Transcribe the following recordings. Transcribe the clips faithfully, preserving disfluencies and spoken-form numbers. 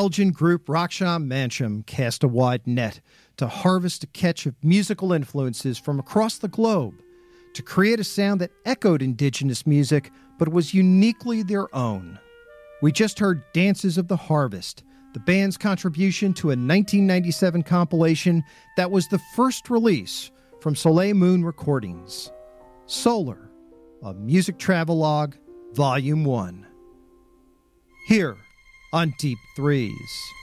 Belgian group Rocksham Mansham cast a wide net to harvest a catch of musical influences from across the globe to create a sound that echoed indigenous music but was uniquely their own. We just heard Dances of the Harvest, the band's contribution to a nineteen ninety-seven compilation that was the first release from Soleil Moon Recordings. Solar, a music travelogue, Volume one. Here on Deep Threes.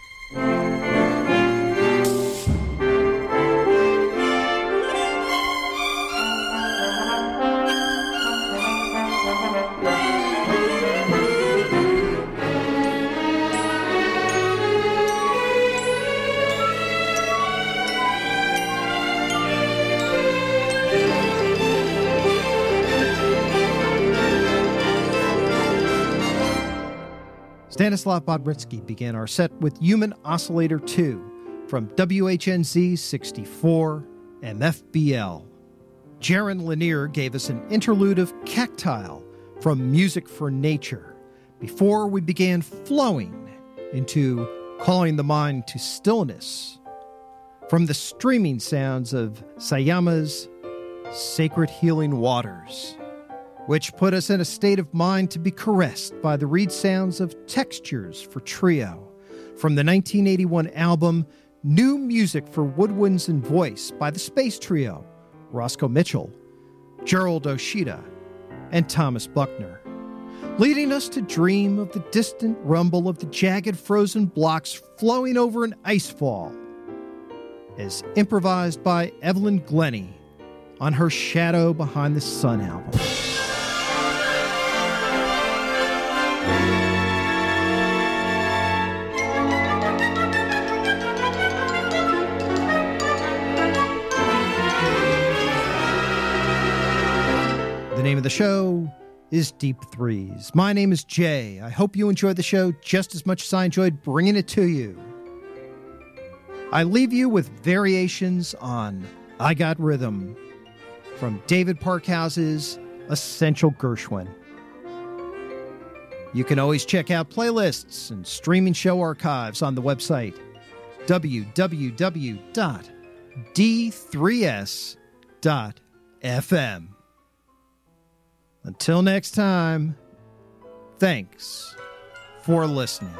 Stanislav Bodritsky began our set with Human Oscillator two from W H N Z sixty-four M F B L. Jaron Lanier gave us an interlude of Cactile from Music for Nature before we began flowing into Calling the Mind to Stillness from the streaming sounds of Sayama's Sacred Healing Waters, which put us in a state of mind to be caressed by the reed sounds of Textures for Trio from the nineteen eighty-one album New Music for Woodwinds and Voice by the Space Trio, Roscoe Mitchell, Gerald Oshida, and Thomas Buckner, leading us to dream of the distant rumble of the jagged frozen blocks flowing over an icefall, as improvised by Evelyn Glennie on her Shadow Behind the Sun album. The name of the show is Deep Threes. My name is Jay. I hope you enjoyed the show just as much as I enjoyed bringing it to you. I leave you with variations on I Got Rhythm from David Parkhouse's Essential Gershwin. You can always check out playlists and streaming show archives on the website w w w dot d three s dot f m. Until next time, thanks for listening.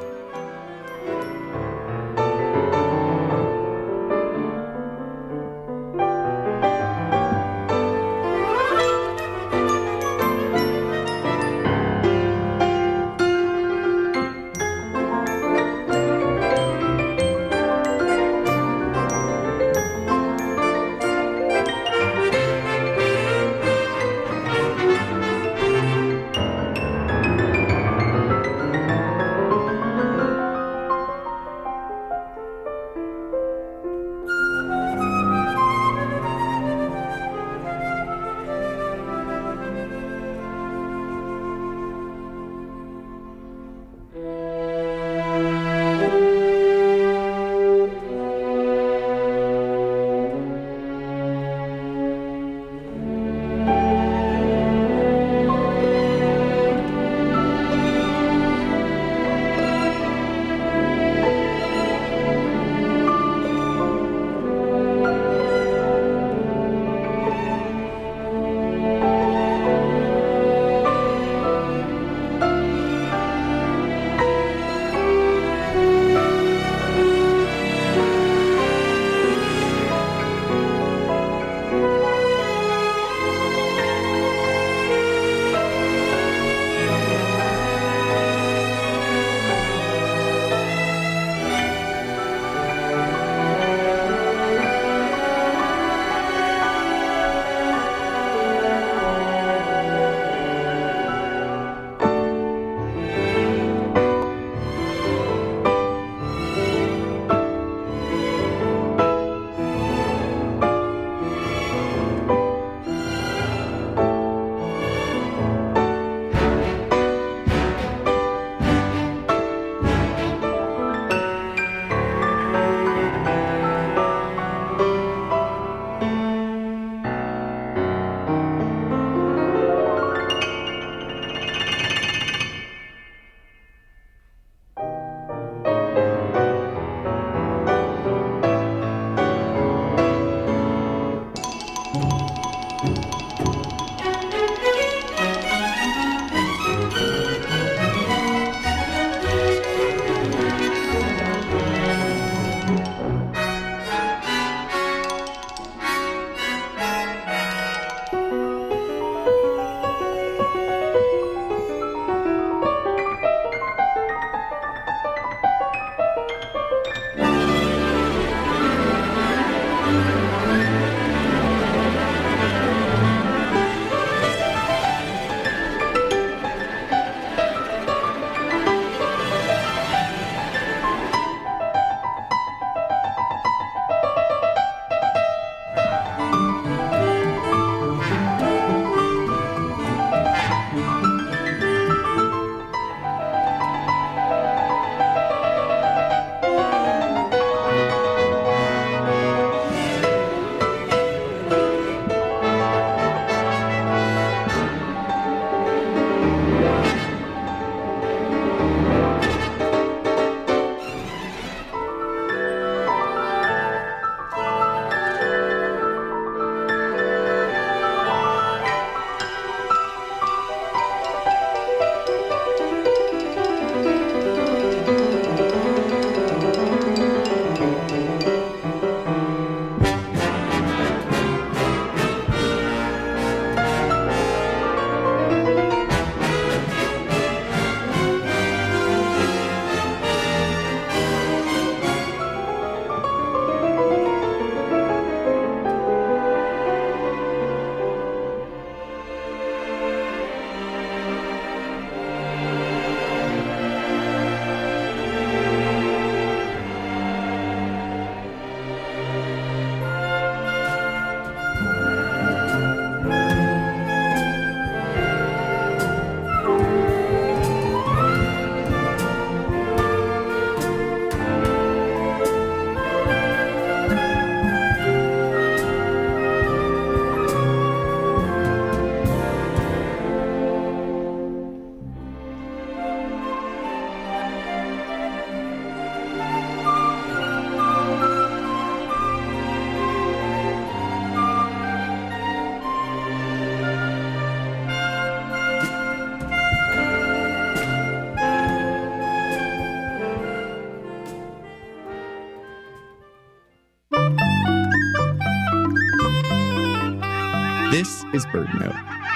This is BirdNote.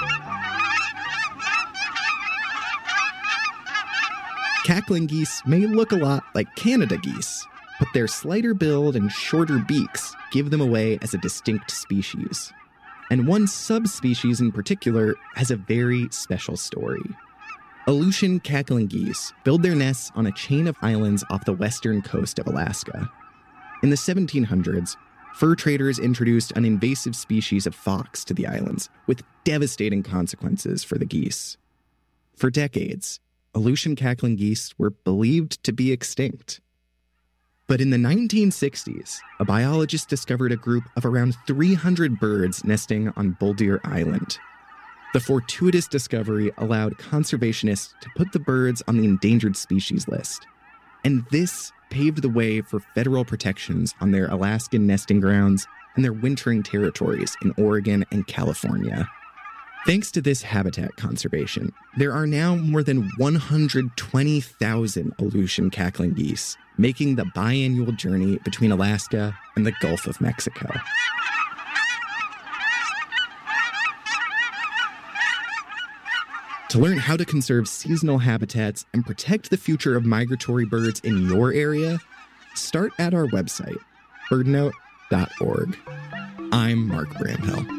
Cackling geese may look a lot like Canada geese, but their slighter build and shorter beaks give them away as a distinct species. And one subspecies in particular has a very special story. Aleutian cackling geese build their nests on a chain of islands off the western coast of Alaska. In the seventeen hundreds, fur traders introduced an invasive species of fox to the islands, with devastating consequences for the geese. For decades, Aleutian cackling geese were believed to be extinct. But in the nineteen sixties, a biologist discovered a group of around three hundred birds nesting on Buldeer Island. The fortuitous discovery allowed conservationists to put the birds on the endangered species list. And this paved the way for federal protections on their Alaskan nesting grounds and their wintering territories in Oregon and California. Thanks to this habitat conservation, there are now more than one hundred twenty thousand Aleutian cackling geese, making the biannual journey between Alaska and the Gulf of Mexico. To learn how to conserve seasonal habitats and protect the future of migratory birds in your area, start at our website, bird note dot org. I'm Mark Bramhill.